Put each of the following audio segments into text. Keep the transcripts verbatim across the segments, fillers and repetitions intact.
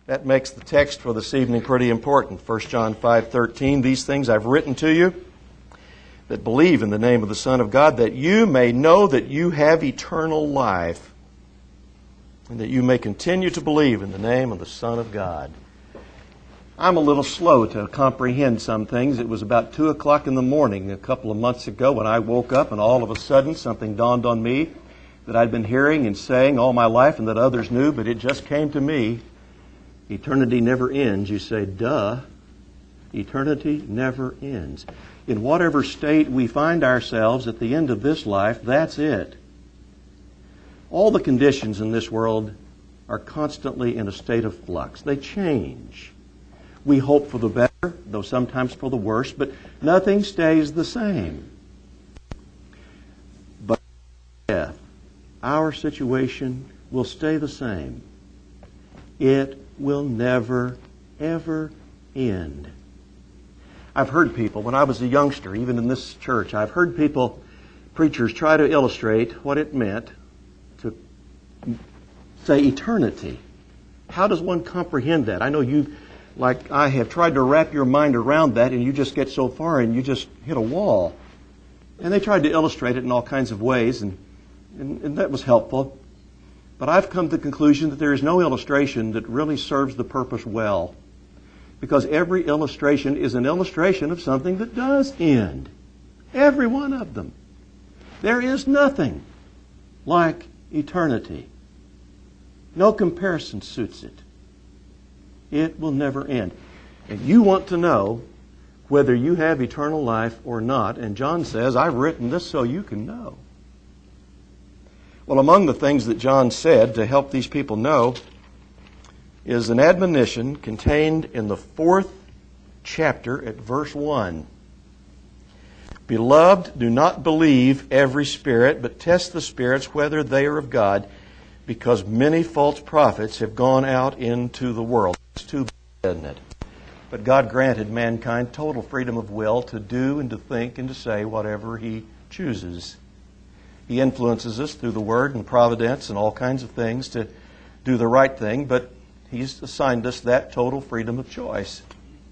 That makes the text for this evening pretty important. First John five thirteen, these things I've written to you that believe in the name of the Son of God, that you may know that you have eternal life, and that you may continue to believe in the name of the Son of God. I'm a little slow to comprehend some things. It was about two o'clock in the morning a couple of months ago when I woke up, and all of a sudden something dawned on me that I'd been hearing and saying all my life and that others knew, but it just came to me. Eternity never ends. You say, duh. Eternity never ends. In whatever state we find ourselves at the end of this life, that's it. All the conditions in this world are constantly in a state of flux. They change. We hope for the better, though sometimes for the worse, but nothing stays the same. But death, our situation will stay the same. It will never, ever end. I've heard people, when I was a youngster, even in this church, I've heard people, preachers, try to illustrate what it meant to say eternity. How does one comprehend that? I know you, like I have, tried to wrap your mind around that, and you just get so far and you just hit a wall. And they tried to illustrate it in all kinds of ways, and, and, and that was helpful. But I've come to the conclusion that there is no illustration that really serves the purpose well. Because every illustration is an illustration of something that does end. Every one of them. There is nothing like eternity. No comparison suits it. It will never end. And you want to know whether you have eternal life or not. And John says, I've written this so you can know. Well, among the things that John said to help these people know is an admonition contained in the fourth chapter at verse one. Beloved, do not believe every spirit, but test the spirits whether they are of God, because many false prophets have gone out into the world. It's too bad, isn't it? But God granted mankind total freedom of will to do and to think and to say whatever He chooses. He influences us through the Word and providence and all kinds of things to do the right thing, but He's assigned us that total freedom of choice.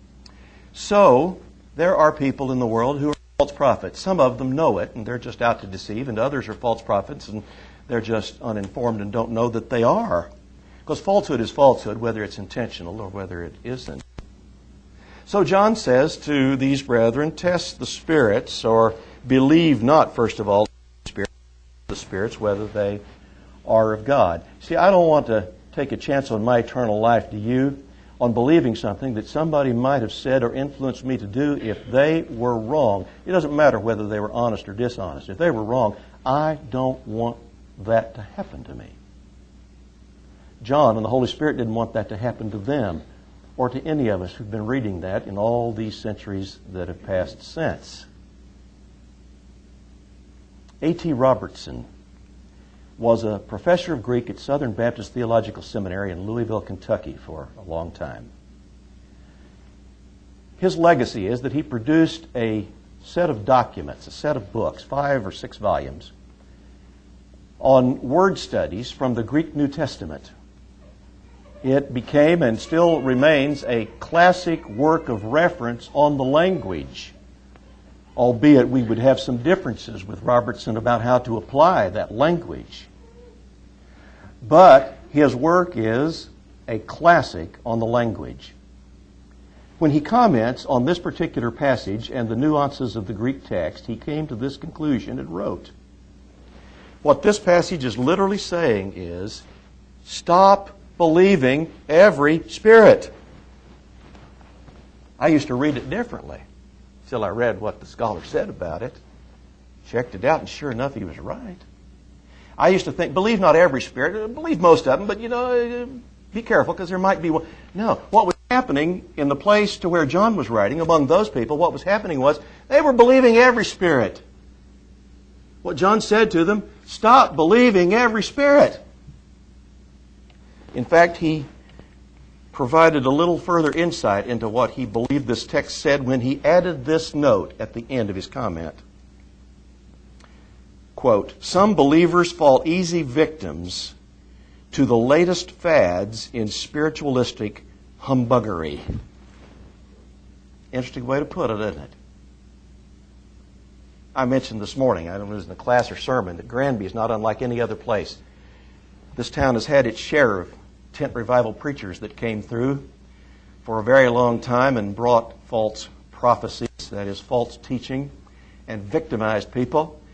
So, there are people in the world who are false prophets. Some of them know it, and they're just out to deceive, and others are false prophets, and they're just uninformed and don't know that they are. Because falsehood is falsehood, whether it's intentional or whether it isn't. So John says to these brethren, test the spirits, or believe not, first of all, the spirits, whether they are of God. See, I don't want to take a chance on my eternal life, do you, on believing something that somebody might have said or influenced me to do if they were wrong. It doesn't matter whether they were honest or dishonest. If they were wrong, I don't want that to happen to me. John and the Holy Spirit didn't want that to happen to them or to any of us who've been reading that in all these centuries that have passed since. A T Robertson was a professor of Greek at Southern Baptist Theological Seminary in Louisville, Kentucky for a long time. His legacy is that he produced a set of documents, a set of books, five or six volumes, on word studies from the Greek New Testament. It became and still remains a classic work of reference on the language, albeit we would have some differences with Robertson about how to apply that language. But his work is a classic on the language. When he comments on this particular passage and the nuances of the Greek text, he came to this conclusion and wrote, what this passage is literally saying is, stop believing every spirit. I used to read it differently till I read what the scholar said about it, checked it out, and sure enough, he was right. I used to think, believe not every spirit, believe most of them, but, you know, be careful because there might be one. No, what was happening in the place to where John was writing, among those people, what was happening was they were believing every spirit. What John said to them, stop believing every spirit. In fact, he provided a little further insight into what he believed this text said when he added this note at the end of his comment. Quote, some believers fall easy victims to the latest fads in spiritualistic humbuggery. Interesting way to put it, isn't it? I mentioned this morning, I don't know if it was in the class or sermon, that Granby is not unlike any other place. This town has had its share of tent revival preachers that came through for a very long time and brought false prophecies, that is, false teaching, and victimized people.